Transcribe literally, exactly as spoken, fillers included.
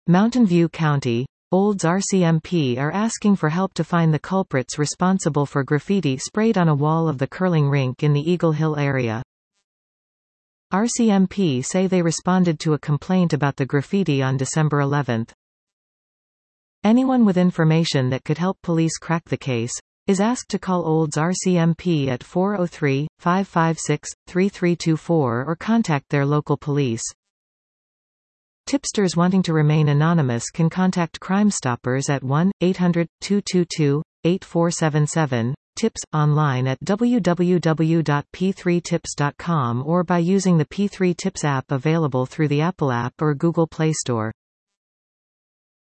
Mountain View County, Olds R C M P are asking for help to find the culprits responsible for graffiti sprayed on a wall of the curling rink in the Eagle Hill area. R C M P say they responded to a complaint about the graffiti on December eleventh. Anyone with information that could help police crack the case is asked to call Olds R C M P at four oh three, five five six, three three two four or contact their local police. Tipsters wanting to remain anonymous can contact Crime Stoppers at one eight hundred, two two two, eight four seven seven, tips, online at w w w dot p three tips dot com or by using the P three Tips app available through the Apple app or Google Play Store.